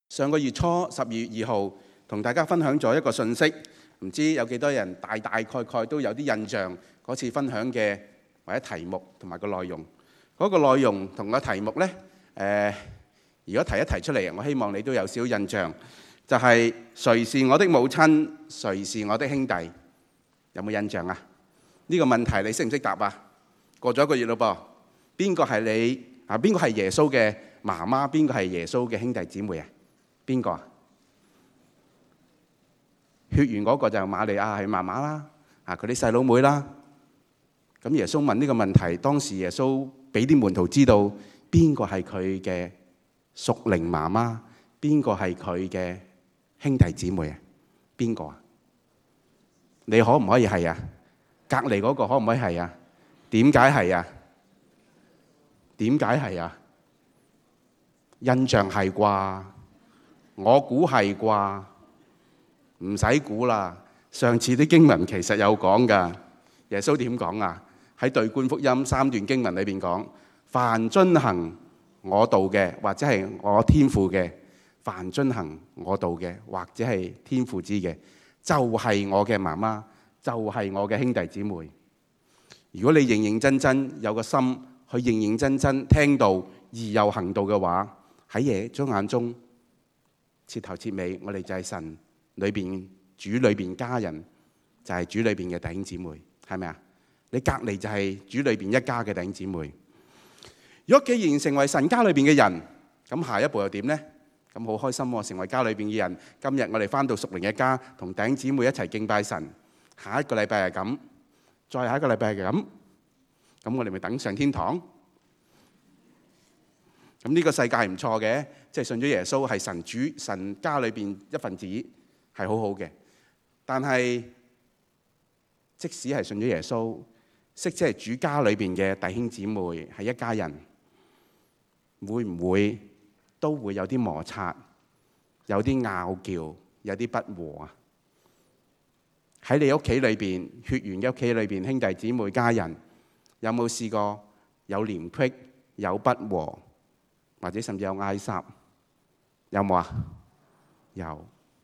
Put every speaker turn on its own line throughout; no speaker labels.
上個月初12月2號同大家分享咗一個信息，唔知有幾多人大概都有啲印象嗰次分享嘅或者題目同埋個內容。嗰個內容同個題目呢，如果提一提出嚟，我希望你都有少少印象，就係誰是我的母親，誰是我的兄弟？有冇印象啊？呢個問題你識唔識答啊？過咗一個月咯噃，邊個係你啊？邊個係耶穌嘅媽媽？邊個係耶穌嘅兄弟姊妹啊？邊個啊？血緣嗰個就瑪利亞係媽媽啦，佢啲細佬妹啦。咁耶穌問呢個問題，當時耶穌俾啲門徒知道邊個係佢嘅屬靈媽媽，邊個係佢嘅兄弟姊妹啊？邊個啊？你可唔可以係啊？隔離嗰個可唔可以係啊？點解係啊？點解係啊？印象係啩？我估係啩？唔使估啦。上次啲經文其實有講㗎。耶穌點講啊？喺對觀福音3段經文裏邊講，凡遵行我道嘅，或者係我天父嘅，凡遵行我道嘅，或者係天父知嘅，就係我嘅媽媽，就係我嘅兄弟姊妹。如果你認認真真有個心去認認真真聽道而又行道嘅話，喺耶穌眼中徹頭徹尾，我哋就係神裏邊主裏邊家人，就係主裏邊嘅弟兄姊妹，係咪啊？你隔離就係主裏邊一家嘅弟兄姊妹。如果既然成為神家裏邊嘅人，咁下一步又點呢？咁好開心喎，成為家裏邊嘅人。今日我哋返到屬靈嘅家，同弟兄姊妹一齊敬拜神。下一個禮拜係咁，再下一個禮拜係咁，咁我哋咪等上天堂。咁呢個世界唔錯嘅，即係信咗耶穌係神主神家裏邊一份子，係好好嘅。但係即使係信咗耶穌，即係主家裏邊嘅弟兄姊妹係一家人，會唔會都會有啲摩擦，有啲拗撬，有啲不和啊？喺你屋企裏邊，血緣嘅屋企裏邊，兄弟姊妹家人，有冇試過有連隙、有不和，或者甚至有嗌霎？有冇啊？有。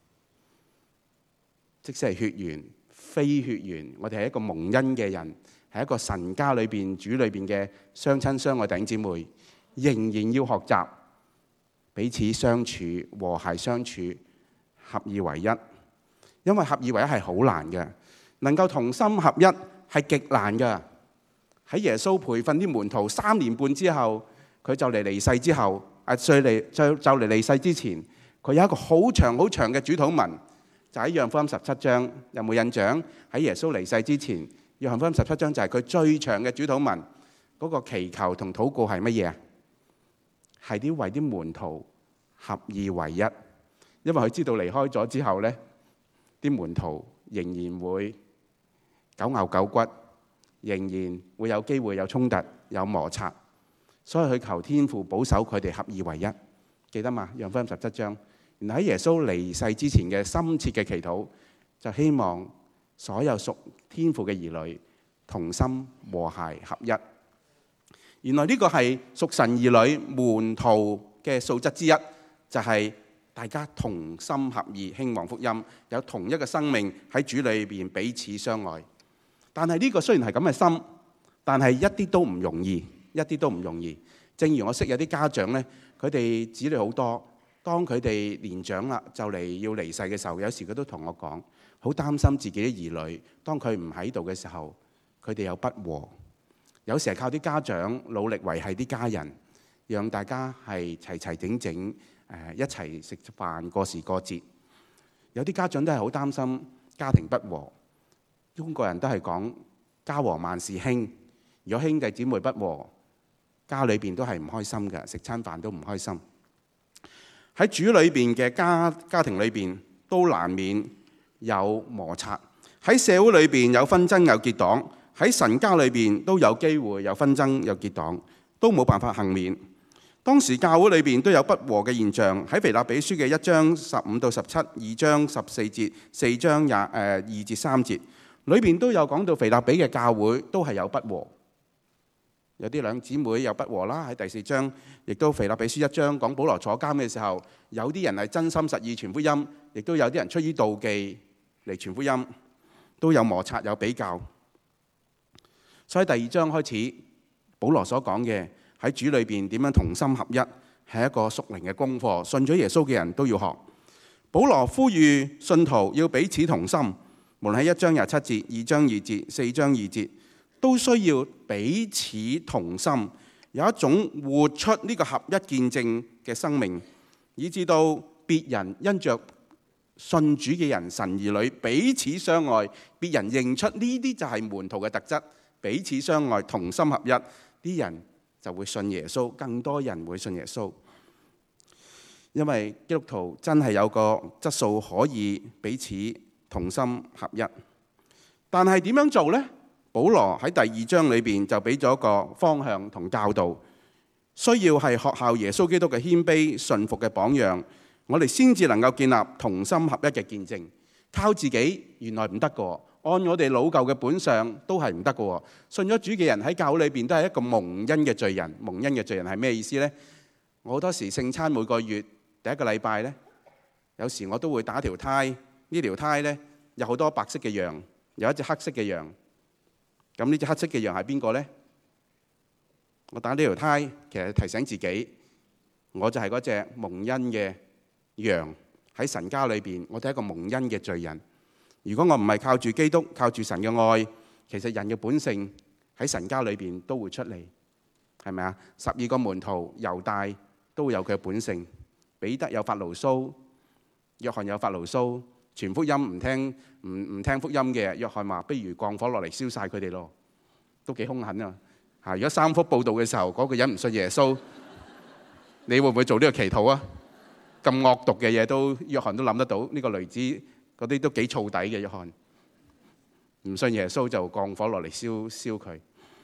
即使係血緣、非血緣，我哋係一個蒙恩嘅人，係一個神家裏邊、主裏邊嘅相親相愛弟兄姊妹，仍然要學習彼此相處、和諧相處、合二為一。因為合二為一係好難嘅，能夠同心合一係極難嘅。喺耶穌培訓啲門徒3年半之後，佢就嚟離世之後，就嚟離世之前，佢有一個好長好長嘅主禱文，就喺約翰福音17章。有冇印象？喺耶穌離世之前，約翰福音17章就係佢最長嘅主禱文。嗰個祈求同禱告係乜嘢啊？係為啲門徒合二為一，因為佢知道離開咗之後呢，啲門徒仍然會狗咬狗骨，仍然會有機會有衝突、有摩擦，所以佢求天父保守佢哋合二為一。記得嘛？約翰福音17章。原來喺耶穌離世之前嘅深切嘅祈禱，就希望所有屬天父嘅兒女同心和諧合一。原來呢個係屬神兒女門徒嘅素質之一，就係大家同心合意興旺福音，有同一個生命喺主裏邊彼此相愛。但係呢個雖然係咁嘅心，但係一啲都唔容易，一啲都唔容易。正如我識有啲家長呢，佢哋子女好多，當佢哋年長啦，就嚟要離世嘅時候，有時佢都同我講，好擔心自己啲兒女，當佢唔喺度嘅時候，佢哋有不和。有時係靠啲家長努力維繫啲家人，讓大家係齊齊整整一齊食飯過時過節。有啲家長都係好擔心家庭不和。中國人都係講家和萬事興，如果兄弟姊妹不和，家裏邊都係唔開心嘅，食餐飯都唔開心。喺主裏邊嘅家庭裏邊都難免有摩擦，喺社會裏邊有紛爭有結黨，喺神家裏邊都有機會有紛爭有結黨，都冇辦法幸免。當時教會裏邊都有不和嘅現象，喺腓立比書嘅1章15到17、2章14節、4章2至3節裏邊都有講到腓立比嘅教會都係有不和。 有啲兩姊妹有不和啦。喺第4章，亦都腓立比書1章講保羅坐監嘅時候，有啲人係真心實意傳福音，亦都有啲人出於妒忌嚟傳福音，都有摩擦有比較。所以第2章開始，保羅所講嘅喺主裏邊點樣同心合一，係一個屬靈嘅功課，信咗耶穌嘅人都要學。保羅呼籲信徒要彼此同心，無論喺1章27節、2章2節、4章2節，都需要彼此同心，有一種活出呢個合一見證嘅生命，以至到別人因着信主嘅人、神兒女彼此相愛，別人認出呢啲就係門徒嘅特質，彼此相愛、同心合一，啲人就會信耶穌，更多人會信耶穌。因為基督徒真係有個質素可以彼此同心合一，但係點樣做呢？保羅喺第2章裏邊就俾咗個方向同教導，需要係學效耶穌基督嘅謙卑順服嘅榜樣，我哋先至能夠建立同心合一嘅見證。靠自己原來唔得嘅，按我哋老舊嘅本相都係唔得嘅。信咗主嘅人喺教會裏邊都係一個蒙恩嘅罪人。蒙恩嘅罪人係咩意思呢？我好多時聖餐每個月第一個禮拜呢，有時我都會打條呔，呢條呔呢，有好多白色嘅羊，有一隻黑色嘅羊。咁呢隻黑色嘅羊係邊個呢？我打呢條呔，其實提醒自己，我就係嗰隻蒙恩嘅羊。喺神家裏邊，我哋係一個蒙恩嘅罪人。如果我唔係靠住基督、靠住神嘅愛，其實人嘅本性喺神家裏邊都會出嚟，係咪啊？12個門徒猶大都有佢嘅本性，彼得有發牢騷，約翰有發牢騷。傳福音唔聽福音嘅約翰話：不如降火落嚟燒晒佢哋咯，都幾兇狠啊！嚇，如果3幅報道嘅時候，嗰個人唔信耶穌，你會唔會做呢個祈禱啊？咁惡毒嘅嘢都約翰都諗得到，呢個雷子嗰啲都幾燥底嘅約翰，唔信耶穌就降火落嚟燒佢。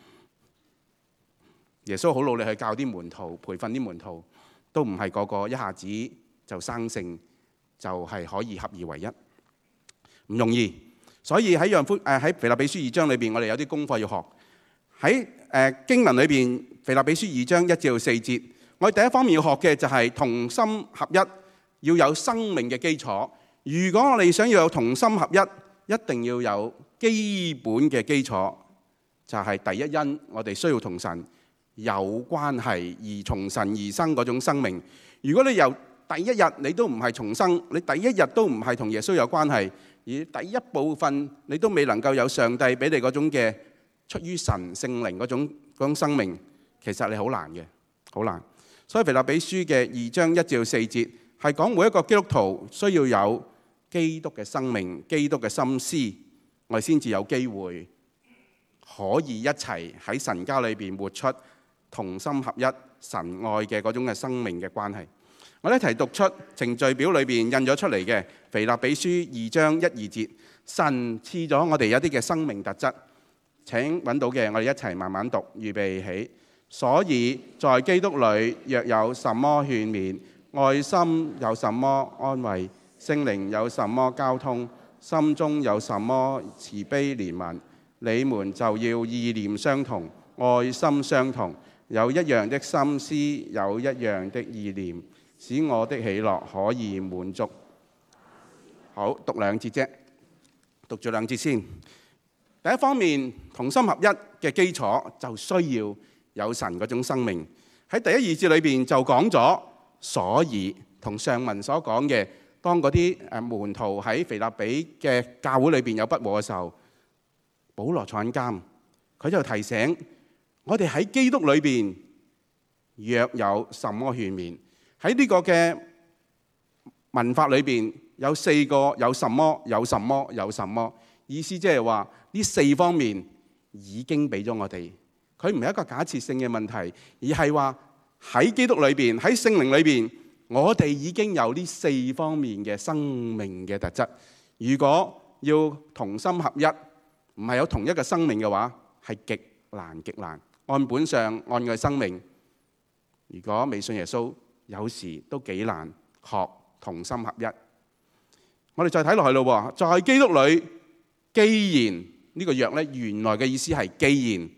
耶穌好努力去教啲門徒，培訓啲門徒，都唔係個個一下子就生性。就係可以合二為一，唔容易。所以喺喺腓立比書2章裏邊，我哋有啲功課要學。喺經文裏邊，腓立比書2章1至4節，我哋第一方面要學嘅就係同心合一，要有生命嘅基礎。如果我哋想要有同心合一，一定要有基本嘅基礎，就係第一因，我哋需要同神有關係，而從神而生嗰種生命。如果你由第一日你都唔係重生，你第一日都唔係同耶穌有關係，而第一部分你都未能夠有上帝俾你嗰種嘅出於神聖靈嗰種生命，其實你好難嘅，好難。所以腓立比書嘅2章1至4節係講每一個基督徒需要有基督嘅生命、基督嘅心思，我哋先至有機會可以一齊喺神家裏邊活出同心合一、神愛嘅嗰種嘅生命嘅關係。我哋一齊讀出程序表裏邊印咗出嚟嘅腓立比書2章1、2節，神賜咗我哋一啲嘅生命特質。請揾到嘅，我哋一齊慢慢讀，預備起。所以在基督裏，若有什麼勸勉，愛心有什麼安慰，聖靈有什麼交通，心中有什麼慈悲憐憫，你們就要意念相同，愛心相同，有一樣的心思，有一樣的意念，使我的喜樂可以滿足。好，讀2節啫，讀咗2節先。第一方面，同心合一嘅基礎就需要有神嗰種生命。喺第1、2節裏邊就講咗，所以同上文所講嘅，當嗰啲門徒喺腓立比嘅教會裏邊有不和嘅時候，保羅坐緊監，佢就提醒我哋喺基督裏邊若有什麼勸勉。喺呢個嘅文法裏邊有4個有什麼有什麼有什麼，意思即係話呢4方面已經俾咗我哋。佢唔係一個假設性嘅問題，而係話喺基督裏邊，喺聖靈裏邊，我哋已經有呢4方面嘅生命嘅特質。如果要同心合一，唔係有同一個生命嘅話，係極難極難。按本上按佢生命，如果未信耶穌，有時都幾難學同心合一。我哋再睇落去咯，在基督裏，既然呢個若咧，原來嘅意思係既然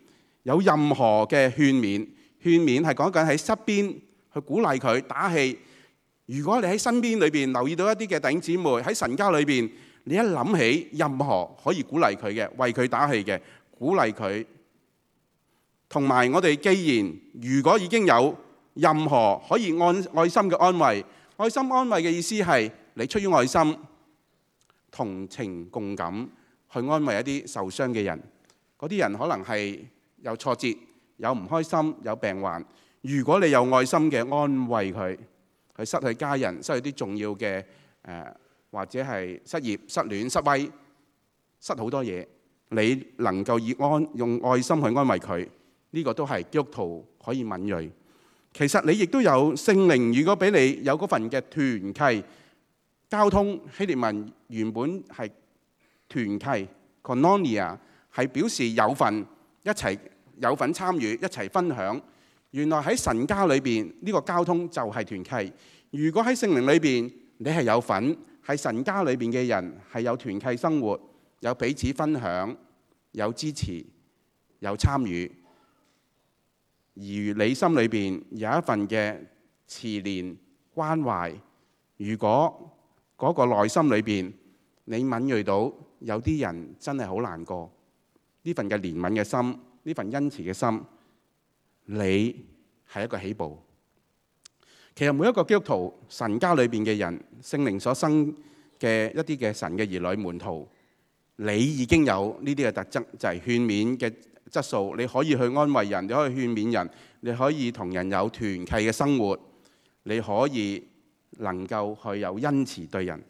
有任何嘅勸勉，勸勉係講緊喺側邊去鼓勵佢打氣。如果你喺身邊裏邊留意到一啲嘅弟兄姊妹喺神家裏邊，你一諗起任何可以鼓勵佢嘅、為佢打氣嘅、鼓勵佢，同埋我哋既然如果已經有任何可以愛心嘅安慰，愛心安慰嘅意思係你出於愛心同情共感去安慰一啲受傷嘅人。嗰啲人可能係有挫折、有唔開心、有病患。如果你有愛心嘅安慰佢，佢失去家人、失去啲重要嘅或者係失業、失戀、失威、失好多嘢，你能夠用愛心去安慰佢，呢個都係基督徒可以敏鋭。其實你亦都有聖靈，如果俾你有嗰份嘅團契交通，希臘文原本係團契 koinonia， 係表示有份一齊有份參與一齊分享。原來喺神家裏邊呢個交通就係團契。如果喺聖靈裏邊你係有份，係神家裏邊嘅人係有團契生活，有彼此分享，有支持，有參與，而你心裏邊有一份嘅慈憐關懷。如果嗰個內心裏邊你敏鋭到有啲人真係好難過，呢份嘅憐憫嘅心，呢份恩慈嘅心，你係一個起步。其實每一個基督徒神家裏邊嘅人，聖靈所生嘅一啲嘅神嘅兒女門徒，你已經有呢啲嘅特質，就係勸勉嘅質素。你可以去安慰人，你可以勸勉人，你可以同人有團契嘅生活，你可以能夠去有恩慈對人。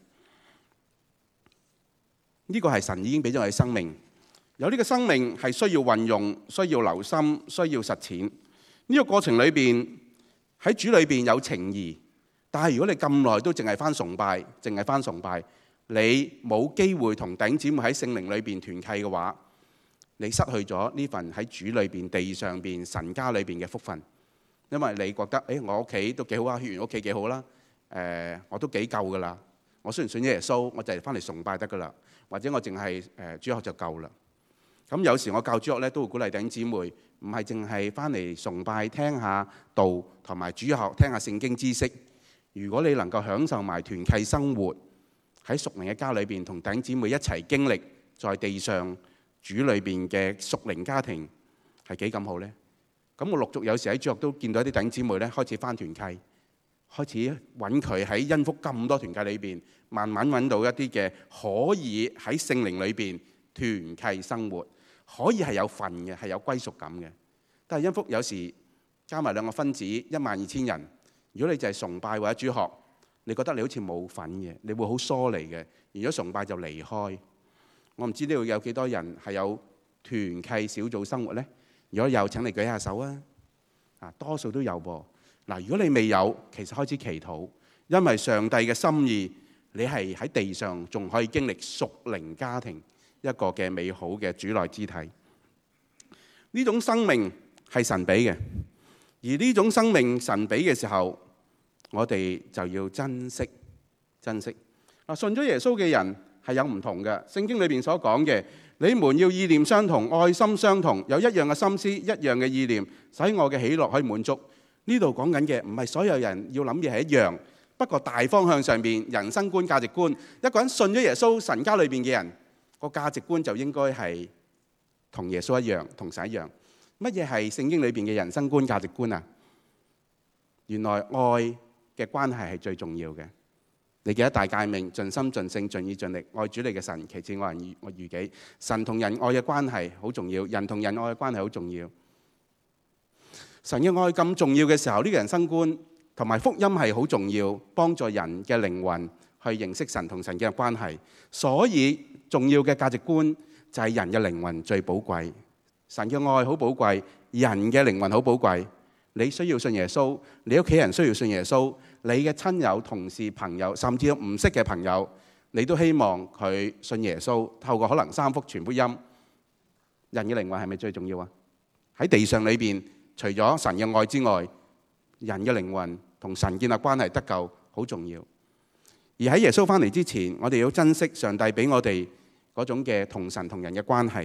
呢個係神已經俾咗我哋生命，有呢個生命係需要運用，需要留心，需要實踐。呢個過程裏邊喺主裏邊有情義，但係如果你咁耐都淨係翻崇拜，你冇機會同弟兄姊妹喺聖靈裏邊團契嘅話，你失去咗呢份喺主裏邊、地上邊、神家裏邊嘅福分。因為你覺得我屋企都幾好啊，血緣屋企幾好啦，我都幾夠噶啦。我雖然信咗耶穌，我就係翻嚟崇拜得噶啦，或者我淨係主學就夠啦。咁有時我教主學咧，都會鼓勵弟兄姊妹，唔係淨係翻嚟崇拜聽下道同埋主學聽下聖經知識。如果你能夠享受埋團契生活，喺屬靈嘅家裏邊同弟兄姊妹一齊經歷在地上主裏邊嘅屬靈家庭，係幾咁好呢？咁我陸續有時喺主學都見到一啲弟兄姊妹咧，開始翻團契，開始揾佢喺恩福咁多團契裏邊，慢慢揾到一啲嘅可以喺聖靈裏邊團契生活，可以係有份嘅，係有歸屬感嘅。但係恩福有時加埋兩個分子12000人，如果你就係崇拜或者主學，你覺得你好似冇份嘅，你會好疏離嘅。如果崇拜就離開。我唔知呢度有幾多人係有團契小組生活呢？如果有，請你舉下手啊！多數都有噃。嗱，如果你未有，其實開始祈禱，因為上帝嘅心意，你係喺地上仲可以經歷屬靈家庭一個嘅美好嘅主內肢體。呢種生命係神俾嘅，而呢種生命神俾嘅時候，我哋就要珍惜。信咗耶穌嘅人係有唔同嘅。聖經裏邊所講嘅，你們要意念相同，愛心相同，有一樣嘅心思，一樣嘅意念，使我嘅喜樂可以滿足。呢度講緊嘅唔係所有人要諗嘢係一樣，不過大方向上邊人生觀、價值觀，一個人信咗耶穌，神家裏邊嘅人個價值觀就應該係同耶穌一樣，同神一樣。乜嘢係聖經裏邊嘅人生觀、價值觀啊？原來愛嘅關係係最重要嘅。你記得大誡命，盡心盡性盡意盡力愛主你嘅神，其次愛人如己。神同人愛嘅關係好重要，人同人愛嘅關係好重要。神嘅愛咁重要嘅時候，呢個人生觀同埋福音係好重要，幫助人嘅靈魂去認識神同神嘅關係。所以重要嘅價值觀就係人嘅靈魂最寶貴。神嘅愛好寶貴，人嘅靈魂好寶貴。你需要信耶穌，你屋企人需要信耶穌，你嘅親友、同事、朋友，甚至有唔識嘅朋友，你都希望佢信耶穌，透過可能3福傳福音。人嘅靈魂係咪最重要啊？喺地上裏邊，除咗神嘅愛之外，人嘅靈魂同神建立關係得救好重要。而喺耶穌翻嚟之前，我哋要珍惜上帝俾我哋嗰種嘅同神同人嘅關係。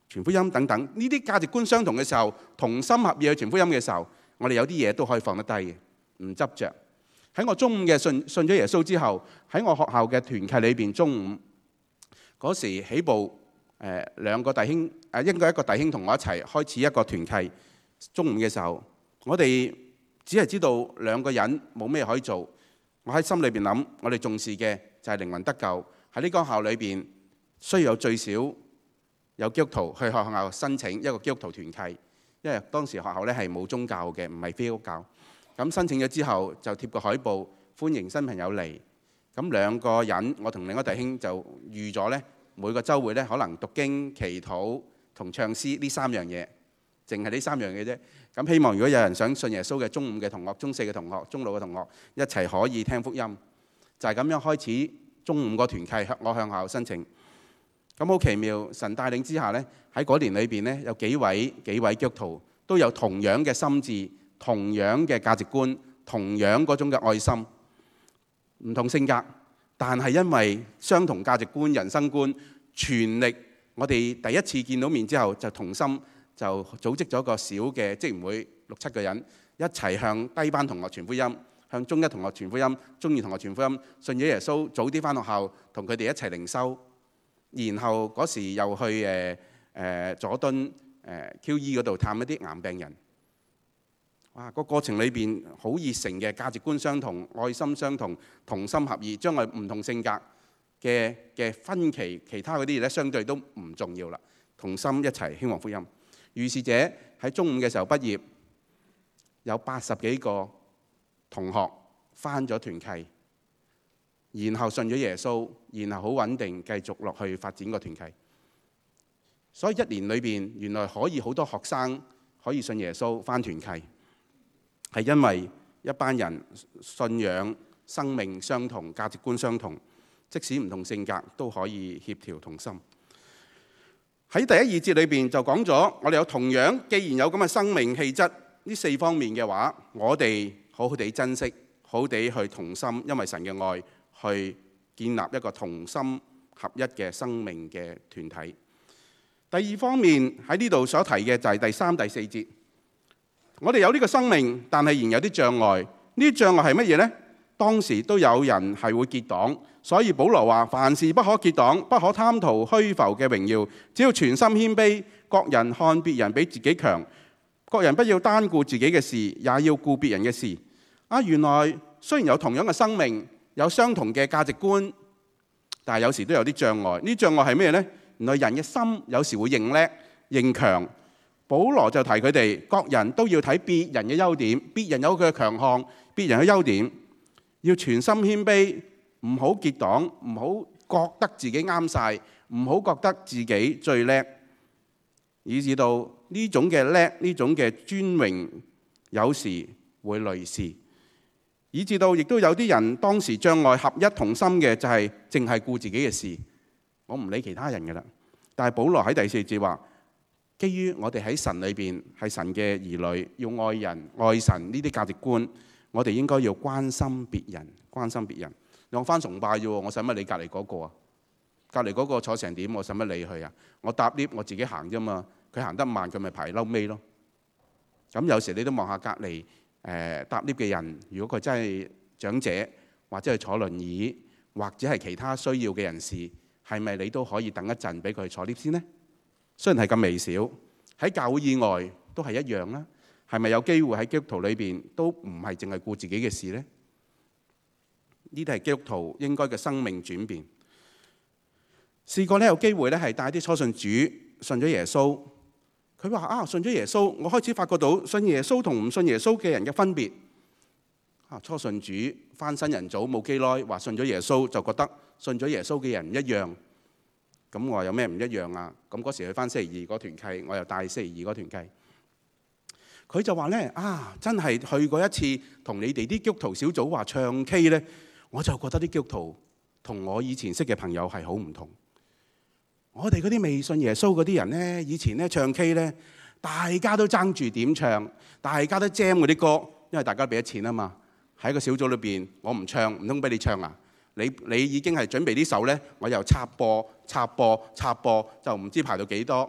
傳福音等等，呢啲價值觀相同嘅時候，同心合意去傳福音嘅時候，我哋有啲嘢都可以放得低嘅，唔執着。喺我中午嘅信咗耶穌之後，喺我學校嘅團契裏邊，中午嗰時起步，兩個弟兄應該一個弟兄同我一齊開始一個團契。中午嘅時候，我哋只係知道兩個人冇咩可以做。我喺心裏邊諗，我哋重視嘅就係靈魂得救。喺呢間學校裏邊，需要有最少有基督徒去學校申請一個基督徒團契，因為當時學校咧係冇宗教嘅，唔係非基督教。咁申請咗之後，就貼個海報，歡迎新朋友嚟。咁兩個人，我同另一個弟兄就預咗咧，每個週會咧可能讀經、祈禱同唱詩呢三樣嘢，淨係呢三樣嘢啫。咁希望如果有人想信耶穌嘅中五嘅同學、中四嘅同學、中六嘅同學一齊可以聽福音，就係咁樣開始中五個團契。我向學校申請。咁好奇妙，神帶領之下咧，喺嗰年裏邊咧，有幾位基督徒都有同樣嘅心志、同樣嘅價值觀、同樣嗰種嘅愛心，唔同性格，但係因為相同價值觀、人生觀，全力。我哋第一次見到面之後，就同心就組織咗個小嘅職員會，6-7個人一齊向低班同學傳福音，向中一同學傳福音，中二同學傳福音，信咗耶穌，早啲返學校同佢哋一齊靈修。然後嗰時又去佐敦QE 嗰度探一啲癌病人。哇！個過程裏邊好熱誠嘅，價值觀相同，愛心相同，同心合意，將我唔同性格嘅分歧，其他嗰啲嘢咧相對都唔重要啦。同心一齊興旺福音。如是者喺中五嘅時候畢業，有80幾個同學返咗團契。然後信咗耶穌，然後好穩定繼續落去發展個團契。所以一年裏邊，原來可以好多學生可以信耶穌返團契，係因為一班人信仰、生命相同、價值觀相同，即使唔同性格都可以協調同心。喺第一二節裏邊就講咗，我哋有同樣，既然有咁嘅生命氣質呢4方面嘅話，我哋好好地珍惜，好好地去同心，因為神嘅愛。去建立一個同心合一嘅生命嘅團體。第二方面喺呢度所提嘅就係第3、第4節。我哋有呢個生命，但係仍有啲障礙。呢啲障礙係乜嘢呢？當時都有人係會結黨，所以保羅話：凡事不可結黨，不可貪圖虛浮嘅榮耀，只要全心謙卑，各人看別人比自己強，各人不要單顧自己嘅事，也要顧別人嘅事。原來雖然有同樣嘅生命，有相同嘅價值觀，但係有時都有啲障礙。呢障礙係咩呢？原來人嘅心有時會認叻、認強。保羅就提佢哋，各人都要睇別人嘅優點，別人有佢嘅強項，別人嘅優點，要全心謙卑，唔好結黨，唔好覺得自己啱晒，唔好覺得自己最叻，以至到呢種嘅叻、呢種嘅尊榮，有時會累事。以至到亦都有啲人當時障礙合一同心嘅，就係淨係顧自己嘅事，我唔理其他人嘅啦。但係保羅喺第4節話，基於我哋喺神裏邊係神嘅兒女，要愛人愛神呢啲價值觀，我哋應該要關心別人，關心別人。用返崇拜啫，我使乜理隔離嗰個啊？隔離嗰個坐成點，我使乜理佢啊？我搭 lift 我自己行啫嘛，佢行得慢，佢咪排嬲尾咯。咁有時你都望下隔離。搭 lift 嘅人，如果佢真係長者，或者係坐輪椅，或者係其他需要嘅人士，係咪你都可以等一陣俾佢坐 lift 先呢？雖然係咁微小，喺教會以外都係一樣啦。係咪有機會喺基督徒裏邊都唔係淨係顧自己嘅事呢？呢啲係基督徒應該嘅生命轉變。試過有機會係帶啲初信主信咗耶穌。佢話信咗耶穌，我開始發覺到信耶穌同唔信耶穌嘅人嘅分別。初信主翻新人組冇幾耐，話信咗耶穌就覺得信咗耶穌嘅人唔一樣。咁我話有咩唔一樣啊？咁嗰時去翻星期二嗰團契，我又帶星期二嗰團契。佢就話咧真係去過一次同你哋啲基督徒小組話唱 K 咧，我就覺得啲基督徒同我以前識嘅朋友係好唔同。我哋嗰啲未信耶穌嗰啲人呢，以前呢唱 K 呢，大家都爭住點唱，大家都 jam 嗰啲歌，因為大家俾咗錢啊嘛。喺個小組裏邊，我唔唱，唔通俾你唱啊？你已經係準備啲手呢，我又插播，就唔知排到幾多。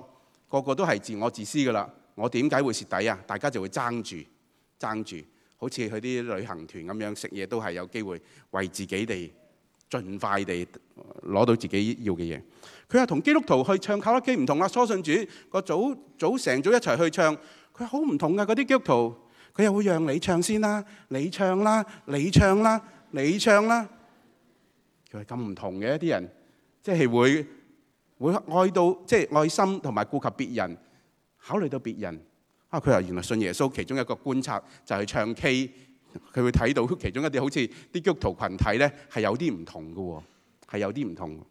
個個都係自我自私噶啦。我點解會蝕底啊？大家就會爭住，好似去啲旅行團咁樣食嘢，都係有機會為自己哋盡快地攞到自己要嘅嘢。佢話同基督徒去唱卡拉 OK 唔同啦，初信主個組成組一齊去唱，佢好唔同噶。嗰啲基督徒佢又會讓你唱先啦，你唱啦，你唱啦，你唱啦。佢係咁唔同嘅一啲人，即係會愛到即係愛心同埋顧及別人，考慮到別人。佢話原來信耶穌其中一個觀察就係唱 K， 佢會睇到其中一啲好似啲基督徒群體咧係有啲唔同嘅喎，係有啲唔同。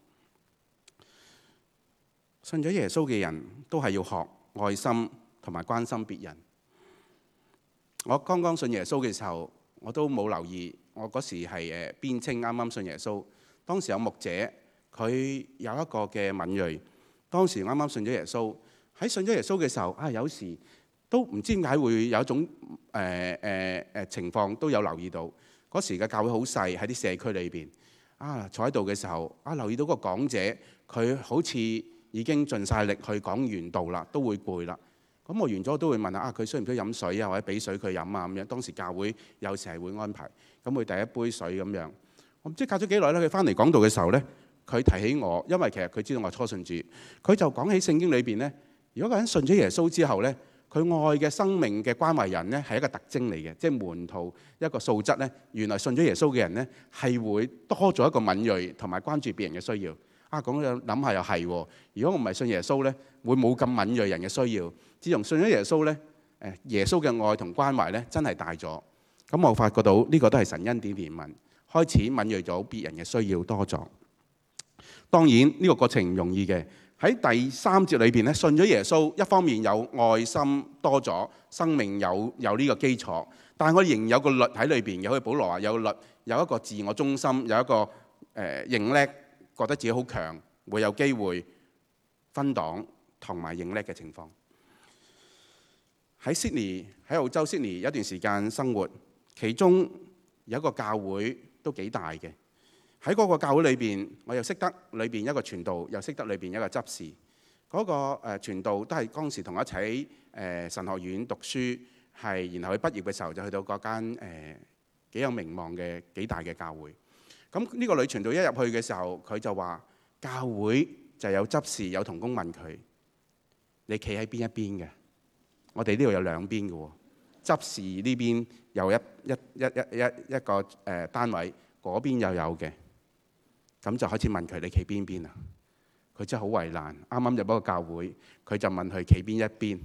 信咗耶穌嘅人都係要學愛心同埋關心別人。我剛剛信耶穌嘅時候，我都冇留意，我嗰時係邊青啱啱信耶穌。當時有牧者，佢有一個嘅敏鋭。當時啱啱信咗耶穌，喺信咗耶穌嘅時候，有時都唔知點解會有一種情況，都有留意到。嗰時嘅教會好細，喺啲社區裏邊。坐喺度嘅時候，留意到個講者，佢好似已經盡晒力去講完道啦，都會攰啦。咁我完咗都會問下佢需唔需要飲水啊，或者俾水佢飲啊咁樣。當時教會有時係會安排，咁會第一杯水咁樣。我唔知隔咗幾耐咧，佢翻嚟講道嘅時候咧，佢提起我，因為其實佢知道我初信主，佢就講起聖經裏邊咧，如果個人信咗耶穌之後咧，佢愛嘅生命嘅關懷人咧係一個特徵嚟嘅，即係門徒一個素質咧。原來信咗耶穌嘅人咧係會多咗一個敏鋭同埋關注別人嘅需要。講咗諗下又係喎，如果我唔係信耶穌咧，會冇咁敏鋭人嘅需要。自從信咗耶穌咧，耶穌嘅愛同關懷咧真係大咗。咁我發覺到呢個都係神恩典憐憫，開始敏鋭咗別人嘅需要多咗。當然呢個過程唔容易嘅。喺第3節裏邊咧，信咗耶穌，一方面有愛心多咗，生命有呢個基礎，但係我仍有個律喺裏邊嘅。好似保羅話有律，有一個自我中心，有一個認叻，覺得自己好強，會有機會分黨同埋認叻嘅情況。喺 Sydney 喺澳洲 Sydney 有一段時間生活，其中有一個教會都幾大嘅。喺嗰個教會裏邊，我又識得裏邊一個傳道，又識得裏邊一個執事。嗰個傳道都係當時同我一齊神學院讀書，然後佢畢業嘅時候就去到嗰間幾有名望嘅幾大嘅教會。咁呢個女傳道一入去嘅時候，佢就話教會就有執事有同工問佢：你企喺邊一邊嘅？我哋呢度有兩邊嘅喎，執事呢邊有一個單位，嗰邊又有嘅。咁就開始問佢：你企邊邊啊？佢真係好為難，啱啱入嗰個教會，佢就問佢企邊一邊。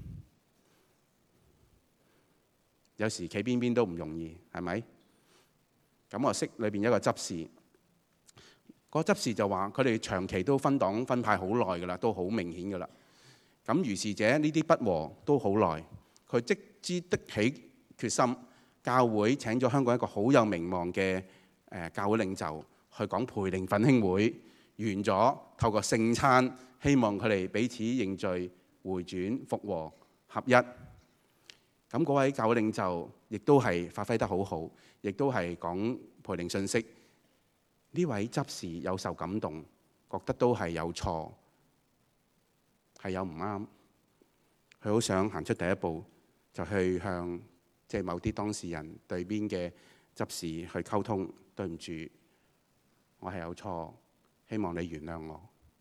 有時企邊邊都唔容易，係咪？咁我識裏邊一個執事，嗰個執事就話：佢哋長期都分黨分派好耐㗎啦，都好明顯㗎啦。咁如是者呢啲不和都好耐，佢即知的起決心，教會請咗香港一個好有名望嘅教會領袖去講培靈奮興會，完咗透過聖餐，希望佢哋彼此認罪、回轉、復和、合一。咁嗰位教會領袖亦都係發揮得好好，亦都係講培靈信息。呢位執事有受感動，覺得都係有錯，係有唔啱，佢好想行出第一步，就去向某啲當事人對邊嘅執事去溝通。對唔住，我係有錯，希望你原諒我。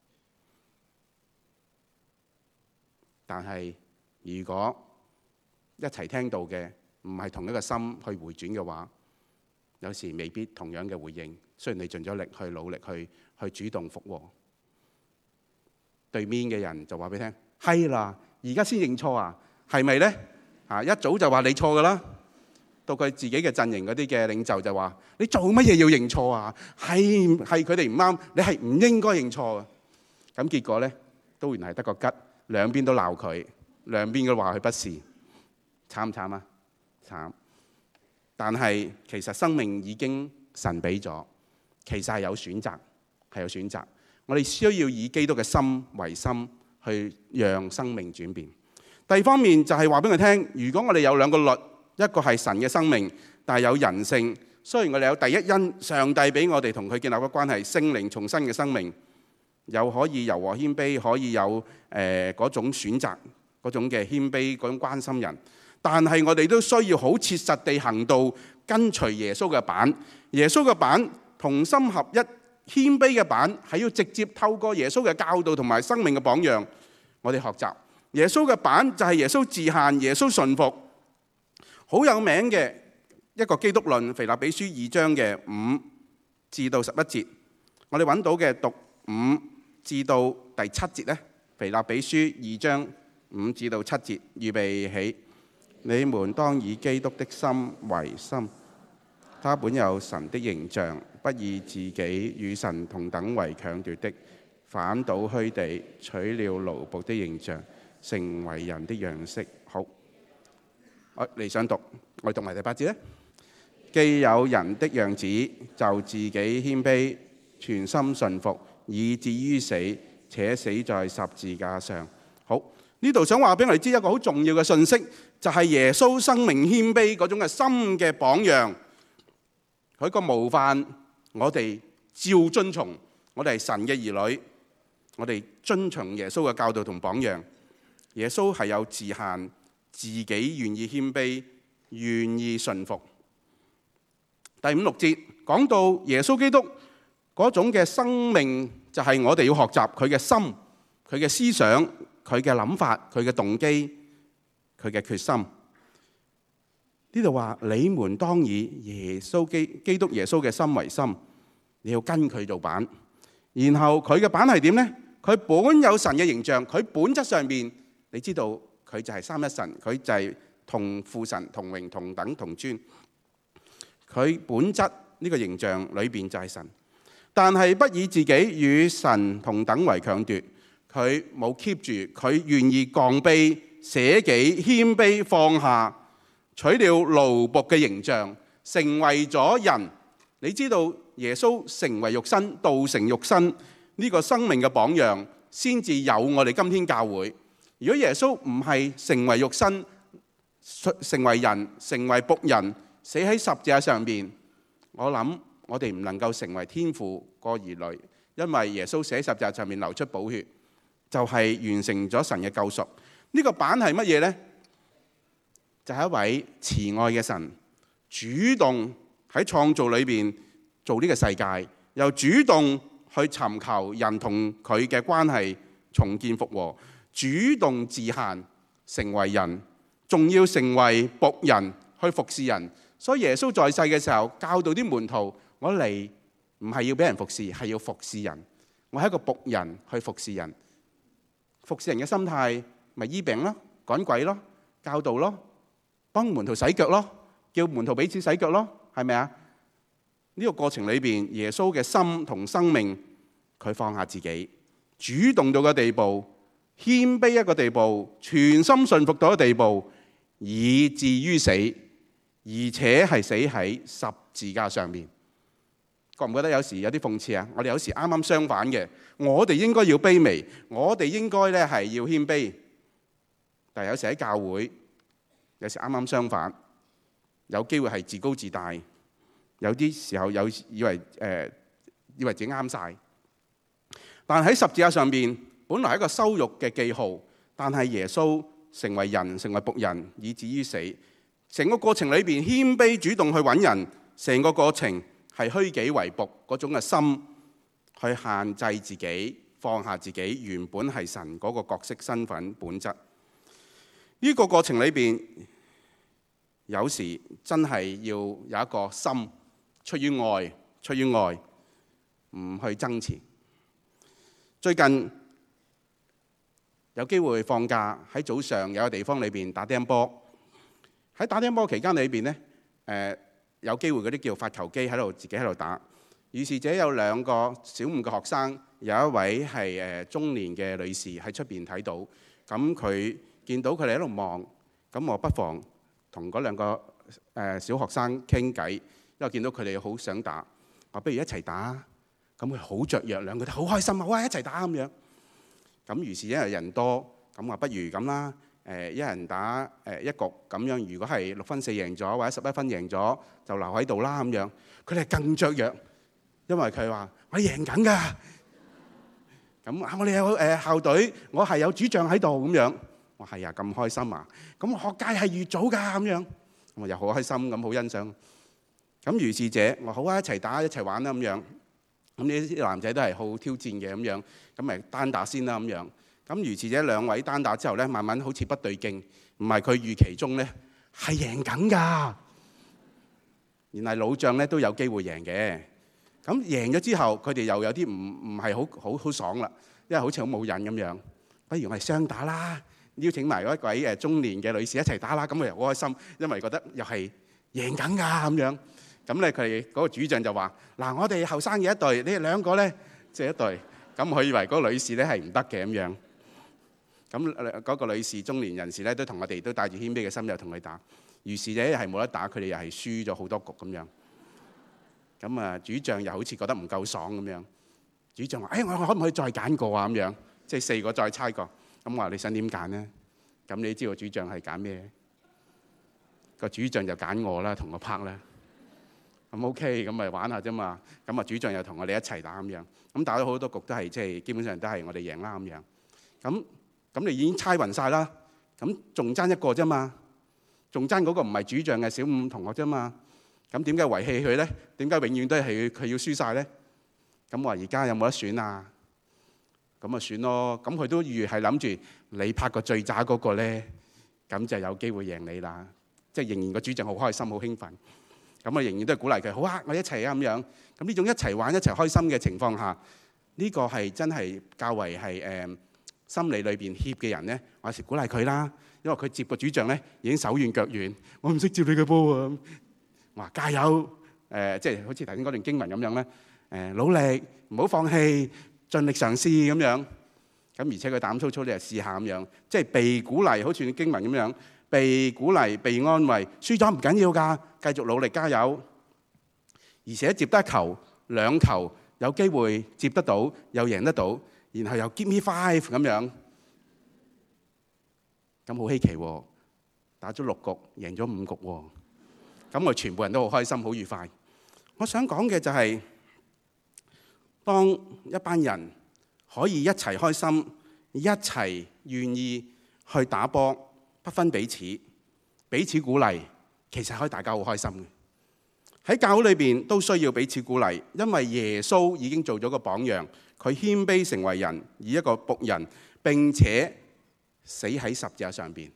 但係如果一齊聽到嘅唔係同一個心去回轉嘅話，有時未必同樣嘅回應。雖然你盡咗力去努力去主動復和，對面嘅人就話俾你聽：係啦，而家先認錯啊？係咪呢？一早就話你錯㗎啦。到佢自己嘅陣營嗰啲嘅領袖就話：你做乜嘢要認錯啊？係佢哋唔啱，你係唔應該認錯啊！咁結果呢，都原來係得個吉，兩邊都鬧佢，兩邊都話佢不是，慘唔慘啊？慘！但係其實生命已經神俾咗，其實係有選擇，係有選擇。我哋需要以基督嘅心為心，去讓生命轉變。第二方面就係話俾佢聽：如果我哋有兩個律，一個係神嘅生命，但係有人性。雖然我哋有第一因，上帝俾我哋同佢建立嘅關係，聖靈重生嘅生命， 又可以柔和謙卑，可以有嗰種選擇，嗰種嘅謙卑，嗰種關心人。但係我哋都需要好切實地行道，跟隨耶穌嘅版。耶穌嘅版同心合一，謙卑嘅版係要直接透過耶穌嘅教導同埋生命嘅榜樣，我哋學習。耶穌嘅版就係耶穌自限，耶穌順服。好有名嘅一個基督論，腓立比書2章嘅5至到11節，我哋揾到嘅讀5至到第7節呢，腓立比書2章5至到7節，預備起。你們當以基督的心為心，他本有神的形象，不以自己與神同等為強奪的，反倒虛地取了奴僕的形象，成為人的樣式。好，你想讀，我哋讀埋第8節呢。既有人的樣子，就自己謙卑，全心順服，以至於死，且死在十字架上。好，呢度想話俾我哋知一個好重要嘅信息，就係耶穌生命謙卑嗰種嘅心嘅榜樣。佢個模範，我哋照遵從。我哋係神嘅兒女，我哋遵從耶穌嘅教導同榜樣。耶穌係有自限，自己願意謙卑，願意順服。第5、6節講到耶穌基督嗰種嘅生命，就係我哋要學習佢嘅心、佢嘅思想、佢嘅諗法、佢嘅動機、佢嘅決心。呢度話你們當以耶穌基督耶穌嘅心為心，你要跟佢做版。然後佢嘅版係點呢？佢本有神嘅形象，佢本質上面你知道佢就係三一神，佢就係同父神同榮同等同尊。佢本質呢個形象裏邊就係神，但係不以自己與神同等為強奪，佢冇 keep 住，佢願意降卑、捨己、謙卑、放下，取了奴僕嘅形象，成為咗人。你知道耶穌成為肉身、道成肉身呢個生命嘅榜樣，先至有我哋今天教會。如果耶穌唔係成為肉身、成為人、成為僕人，死喺十字架上邊，我諗我哋唔能夠成為天父個兒女，因為耶穌死喺十字架上面流出寶血，就係完成咗神嘅救贖。呢個版係乜嘢呢？就係一位慈愛嘅神，主動喺創造裏邊做呢個世界，又主動去尋求人同佢嘅關係重建復和，主動自限成為人，仲要成為僕人去服侍人。所以耶穌在世嘅時候教導啲門徒，我嚟唔係要俾人服侍，係要服侍人。我係一個僕人去服侍人。服侍人嘅心態咪醫病咯、趕鬼咯、教導咯、幫門徒洗腳咯、叫門徒彼此洗腳咯，係咪啊？呢個過程裏邊，耶穌嘅心同生命，佢放下自己，主動到個地步，謙卑一個地步，全心順服到個地步，以至於死。而且係死喺十字架上面，覺唔覺得有時有啲諷刺啊？我哋有時啱啱相反嘅，我哋應該要卑微，我哋應該咧係要謙卑，但係有時喺教會，有時啱啱相反，有機會係自高自大，有啲時候以為自己啱晒。但喺十字架上邊，本來係一個羞辱嘅記號，但係耶穌成為人，成為僕人，以至於死。成個過程裏邊謙卑主動去揾人，成個過程係虛己為僕嗰種嘅心，去限制自己，放下自己原本係神嗰個角色身份本質。呢個過程裏邊，有時真係要有一個心，出於愛，唔去爭持。最近有機會放假喺早上有個地方裏邊打釘波。喺打釘波期間裏邊咧，有機會嗰啲叫發球機喺度自己喺度打。於是者有2個小5嘅學生，有一位係中年嘅女士喺出邊睇到，咁佢見到佢哋喺度望，咁我不妨同嗰2個小學生傾偈，因為見到佢哋好想打，我不如一齊打。咁佢好雀躍，2個都好開心啊！哇，一齊打咁樣。咁於是因為人多，咁話不如咁啦。一人打1局咁樣，如果係6分4贏咗，或者11分贏咗，就留喺度啦咁樣。佢哋更雀躍，因為佢話我贏緊㗎。 咁我哋有校隊，我係有主將喺度咁樣。我係啊，咁開心啊！咁學界係越早㗎咁樣，我又好開心咁，好欣賞。咁如是者，我好啊，一齊打一齊玩啦咁樣。咁呢啲男仔都係好挑戰嘅咁樣，咁咪單打先啦咁樣。咁如是者兩位單打之後咧，慢慢好似不對勁，唔係佢預期中咧係贏緊㗎。原來老將咧都有機會贏嘅。咁贏咗之後，佢哋又有啲唔係好爽啦，因為好似好冇癮咁樣。不如我哋雙打啦，邀請埋嗰一位中年嘅女士一齊打啦，咁我又好開心，因為覺得又係贏緊㗎咁樣。咁咧佢哋嗰個主將就話：嗱，我哋後生嘅一隊，你哋兩個咧即係一隊。咁佢以為嗰個女士咧係唔得嘅咁樣。咁嗰個女士中年人士咧都同我哋都帶住謙卑嘅心又同佢打。於是咧係冇得打，佢哋又係輸咗好多局咁樣。咁啊，主將又好似覺得唔夠爽咁樣。主將話：我可唔可以再揀個啊？咁樣即係4個再猜過。咁我話你想點揀咧？咁你知道主將係揀咩？個主將就揀我啦，同我拍啦。咁 OK，咁咪玩下啫嘛。咁啊，主將又同我哋一齊打咁樣。咁打咗好多局都係即係基本上都係我哋贏啦咁樣。咁你已經猜勻晒啦。咁仲爭一個啫嘛。仲爭嗰個唔係主將嘅小五同學啫嘛。咁點解遺棄佢咧？點解永遠都係佢要輸晒咧？咁我話而家有冇得選啊？咁啊選咯。咁佢都預係諗住你拍個最渣嗰個咧，咁就有機會贏你啦。即係仍然個主將好開心、好興奮。咁啊，仍然都係鼓勵佢，好啊，我一齊啊咁樣。咁呢種一齊玩、一齊開心嘅情況下，呢個係真係較為係心理裏邊怯嘅人咧，我有時鼓勵佢啦。因為佢接個主將咧已經手軟腳軟，我唔識接你嘅波啊。我話加油，即係好似頭先嗰段經文咁樣咧，努力唔好放棄，盡力嘗試咁樣。咁而且佢膽粗粗，你就試下咁樣，即係被鼓勵，好似經文咁樣。被鼓勵、被安慰，輸咗唔緊要㗎，繼續努力加油。而且接得一球、兩球，有機會接得到，又贏得到，然後又 give me 5咁樣，咁好稀奇喎！打咗6局，贏咗5局喎，咁我全部人都好開心、好愉快。我想講嘅就係，當一班人可以一齊開心、一齊願意去打波。不分彼此，彼此鼓勵，其實可以大家好開心嘅。喺教會裏邊都需要彼此鼓勵，因為耶穌已經做咗個榜樣，佢謙卑成為人，以一個僕人，並且死喺十字架上邊。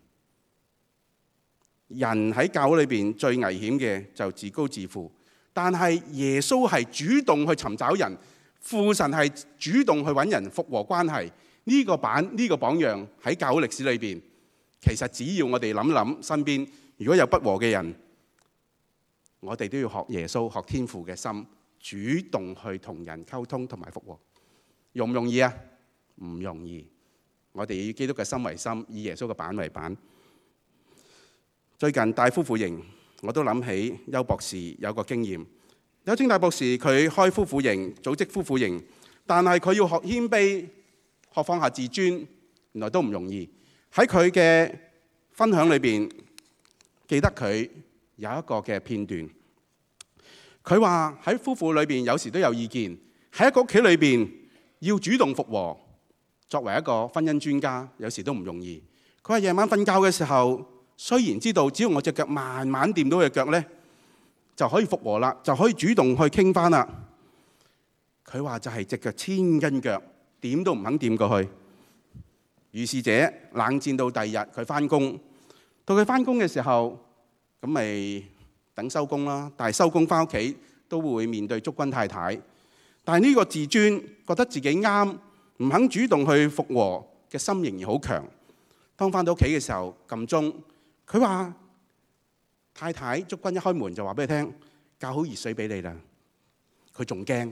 人喺教會裏邊最危險嘅就自高自負，但係耶穌係主動去尋找人，父神係主動去揾人復和關係。呢個榜樣喺教會歷史裏邊。其實只要我哋諗諗身邊如果有不和嘅人，我哋都要學耶穌、學天父嘅心，主動去同人溝通同埋復和。容唔容易啊？唔容易。我哋以基督嘅心為心，以耶穌嘅版為版。最近帶夫婦營，我都諗起邱博士有個經驗。有清大博士佢開夫婦營，組織夫婦營，但係佢要學謙卑，學放下自尊，原來都唔容易。喺佢嘅分享裏邊，記得佢有一個嘅片段。佢話喺夫婦裏邊有時都有意見，喺一個屋企裏邊要主動復和。作為一個婚姻專家，有時都唔容易。佢話夜晚瞓覺嘅時候，雖然知道只要我隻腳慢慢掂到隻腳呢，就可以復和啦，就可以主動去傾翻啦。佢話就係隻腳千斤腳，點都唔肯掂過去。於是者冷戰到第二日，佢翻工。到佢翻工嘅時候，咁咪等收工啦。但係收工翻屋企都會面對祝君太太。但係呢個自尊，覺得自己啱，唔肯主動去復和嘅心仍然好強。當翻到屋企嘅時候，撳鐘，佢話太太祝君一開門就話俾佢聽，教好熱水俾你啦。佢仲驚。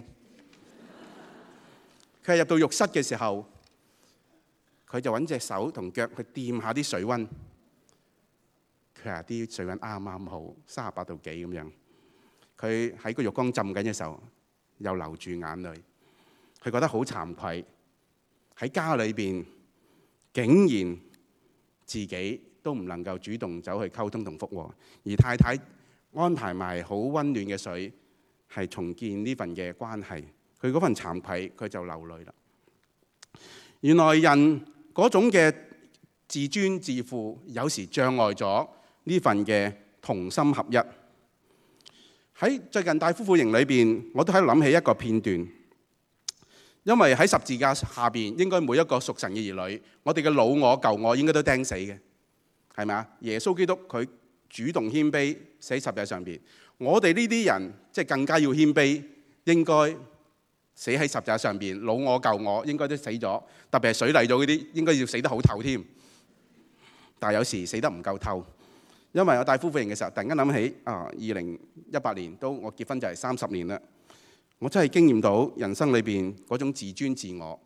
佢係入到浴室嘅時候。佢就揾隻手同腳去掂下啲水溫，佢話啲水溫啱啱好，38度幾咁樣。佢喺個浴缸浸緊嘅時候，又流住眼淚。佢覺得好慚愧，喺家裏邊竟然自己都唔能夠主動走去溝通同復和，而太太安排埋好溫暖嘅水，係重建呢份嘅關係。佢嗰份慚愧，佢就流淚啦。 原來人嗰種嘅自尊自負，有時障礙咗呢份嘅同心合一。喺最近大夫婦營裏邊，我都喺度諗起一個片段，因為喺十字架下邊，應該每一個屬神嘅兒女，我哋嘅老我舊我應該都釘死嘅，係咪啊？耶穌基督佢主動謙卑，死喺十字架上邊。我哋呢啲人即係更加要謙卑，應該死喺十字架上邊。老我舊我應該都死咗，特別係水禮咗嗰啲，應該要死得好透添。但係有時死得唔夠透。因為我帶夫婦營嘅時候，突然間諗起2018年都我結婚就係30年啦。我真係經驗到人生裏邊嗰種自尊自我。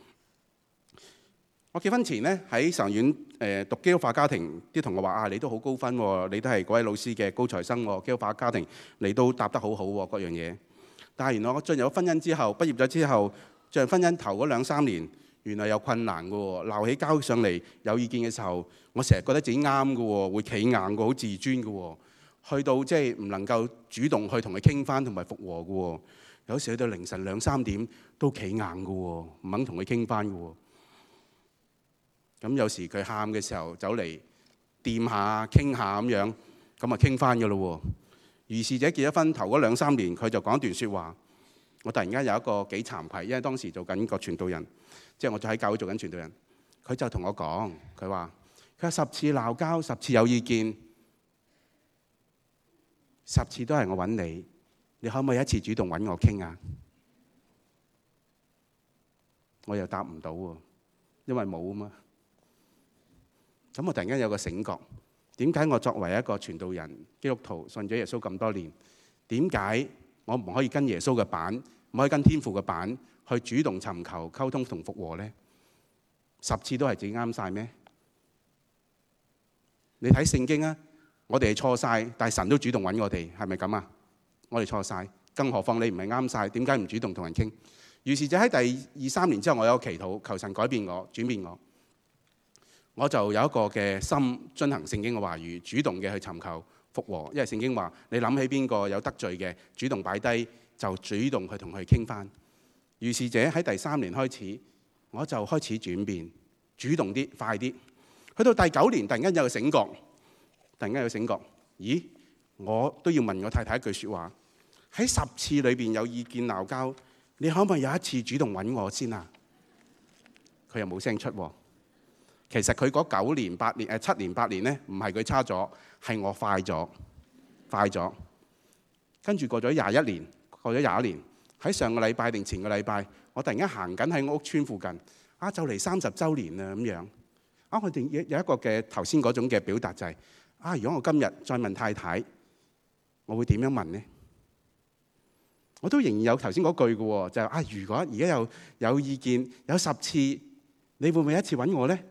我結婚前呢，喺神學院讀基督化家庭，啲同學話你都好高分喎，你都係嗰位老師嘅高材生喎，基督化家庭你都答得好好喎，各樣嘢。但係原來我進入婚姻之後，畢業咗之後，進入婚姻頭嗰2-3年，原來有困難嘅喎，鬧起交上嚟有意見嘅時候，我成日覺得自己啱嘅喎，會企硬嘅，好自尊嘅喎，去到即係唔能夠主動去同佢傾翻同埋復和嘅喎，有時去到凌晨2-3點都企硬嘅喎，唔肯同佢傾翻嘅喎。咁有時佢喊嘅時候走嚟掂下傾下咁樣，咁啊傾翻嘅咯喎。如是者結咗婚頭嗰2-3年，佢就講一段説話，我突然間有一個幾慚愧，因為當時做緊個傳道人。即係我就喺教會做緊傳道人，佢就同我講，佢話10次鬧交10次有意見，10次都係我揾你，你可唔可以一次主動揾我傾啊？我又答唔到喎，因為冇啊嘛。咁我突然間有個醒覺，點解我作為一個傳道人、基督徒信咗耶穌咁多年，點解我唔可以跟耶穌嘅版，唔可以跟天父嘅版？去主動尋求溝通同復和呢？10次都係自己啱晒咩？你睇聖經啊，我哋係錯晒，但係神都主動揾我哋，係咪咁啊？我哋錯晒，更何況你唔係啱晒，點解唔主動同人傾？於是就喺第2-3年之後，我有祈禱，求神改變我、轉變我。我就有一個嘅心遵行聖經嘅話語，主動嘅去尋求復和。因為聖經話，你諗起邊個有得罪嘅，主動擺低，就主動去同佢傾翻。於是者喺第3年開始，我就開始轉變，主動啲，快啲。去到第9年，突然間有個醒覺，咦？我都要問我太太一句説話：喺10次裏邊有意見鬧交，你可唔可以有一次主動揾我先啊？佢又冇聲出喎。其實佢嗰7年8年呢，唔係佢差咗，係我快咗。跟住過咗21年。喺上個禮拜定前個禮拜，我突然間行緊喺我屋村附近，就嚟30週年啦咁樣。我哋有一個嘅頭先嗰種嘅表達就係，如果我今日再問太太，我會點樣問呢？我都仍然有頭先嗰句嘅喎，就係如果而家有意見，有10次，你會唔會一次揾我呢？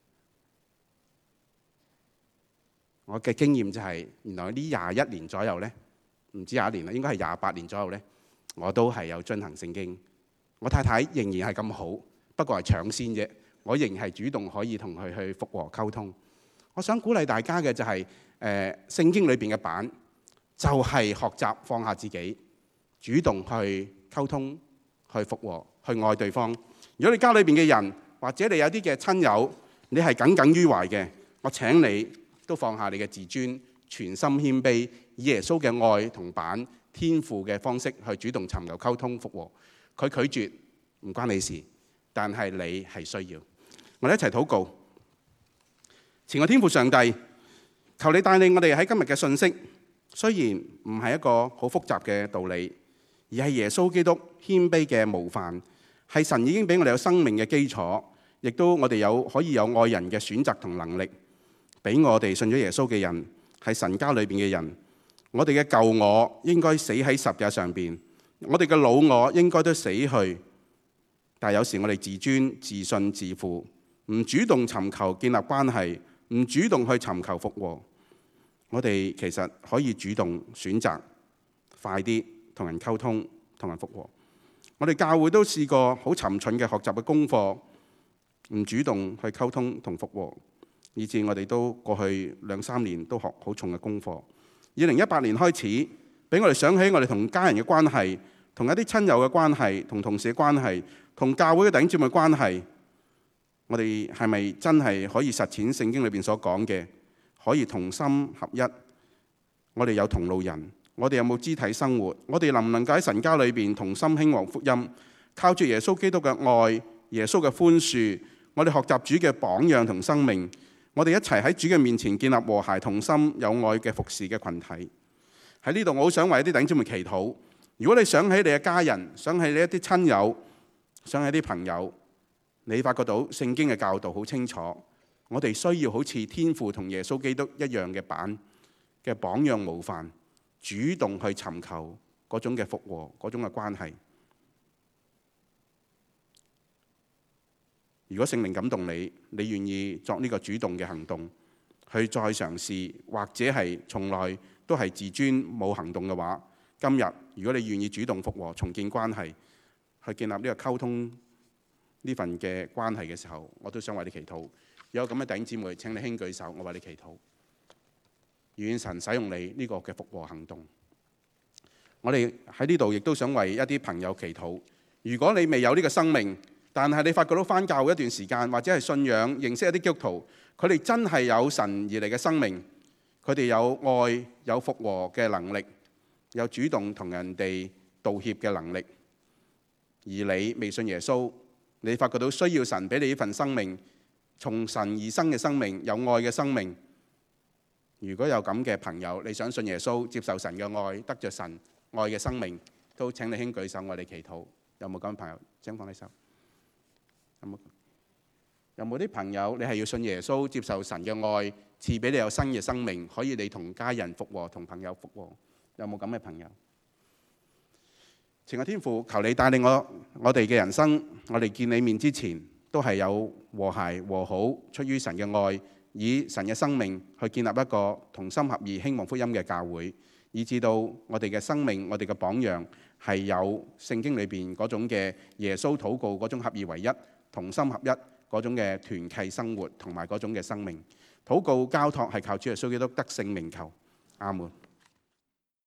我嘅經驗就係，原來呢21年左右呢，唔止21年啦，應該係28年左右呢。我都係有遵行聖經，我太太仍然係咁好，不過係搶先啫。我仍然係主動可以同佢去復和溝通。我想鼓勵大家嘅就係，聖經裏邊嘅版就係學習放下自己，主動去溝通、去復和、去愛對方。如果你家裏邊嘅人或者你有啲嘅親友，你係耿耿於懷嘅，我請你都放下你嘅自尊，全心謙卑，以耶穌嘅愛同版。天父嘅方式去主動尋求溝通復和，佢拒絕唔關你事，但係你係需要。我哋一齊禱告。前個天父上帝，求你帶領我哋喺今日嘅信息，雖然唔係一個好複雜嘅道理，而係耶穌基督謙卑嘅模範，係神已經俾我哋有生命嘅基礎，亦都我哋可以有愛人嘅選擇同能力，俾我哋信咗耶穌嘅人，係神家裏邊嘅人。我哋嘅舊我應該死喺十字架上邊，我哋嘅老我應該都死去。但係有時我哋自尊、自信、自負，唔主動尋求建立關係，唔主動去尋求復和。我哋其實可以主動選擇快啲同人溝通，同人復和。我哋教會都試過好沉重嘅學習嘅功課，唔主動去溝通同復和，以致我哋都過去2-3年都學好重嘅功課。2018年開始，俾我哋想起我哋同家人嘅關係， 同一啲親友嘅關係，同同事嘅關係，同教會嘅弟兄姊妹嘅關係，我哋係咪真係可以實踐聖經裏邊所講嘅，可以同心合一？我哋有同路人，我哋有冇肢體生活？我哋能唔能夠喺神家裏邊同心興旺福音？靠住耶穌基督嘅愛、耶穌嘅寬恕，我哋學習主嘅榜樣同生命，我哋一齊喺主嘅面前建立和諧同心有愛嘅服侍嘅群體。喺呢度，我好想為一啲弟兄姊妹祈禱。如果你想起你嘅家人，想起你一啲親友，想起啲朋友，你發覺到聖經嘅教導好清楚，我哋需要好似天父同耶穌基督一樣嘅榜樣模範，主動去尋求嗰種嘅復和，嗰種嘅關係。如果聖靈感動你，你願意作呢個主動嘅行動，去再嘗試，或者係從來都係自尊冇行動嘅話，今日如果你願意主動復和、重建關係，去建立呢個溝通呢份嘅關係嘅時候，我都想為你祈禱。如果有咁嘅弟兄姊妹，請你輕舉手，我為你祈禱。願神使用你呢個嘅復和行動。我哋喺呢度亦都想為一啲朋友祈禱。如果你未有呢個生命，但係你發覺到返教會一段時間，或者係信仰認識一啲基督徒，佢哋真係有神而嚟嘅生命，佢哋有愛、有復和嘅能力，有主動同人哋道歉嘅能力。而你未信耶穌，你發覺到需要神俾你呢份生命，從神而生嘅生命，有愛嘅生命。如果有咁嘅朋友，你想信耶穌，接受神嘅愛，得着神愛嘅生命，都請你輕舉手，我哋祈禱。有冇咁嘅朋友？請放你手。有冇啲朋友你係要信耶穌，接受神嘅愛，賜俾你有新嘅生命，可以你同家人復和，同朋友復和？有冇咁嘅朋友？情愛天父，求你帶領我哋嘅人生，我哋見你面之前都係有和諧和好，出於神嘅愛，以神嘅生命去建立一個同心合意興旺福音嘅教會，以至到我哋嘅生命，我哋嘅榜樣係有聖經裏邊嗰種嘅耶穌禱告嗰種合二為一、同心合一嗰種嘅團契生活，同埋嗰種嘅生命。禱告交託係靠主耶穌基督得勝名求。阿門。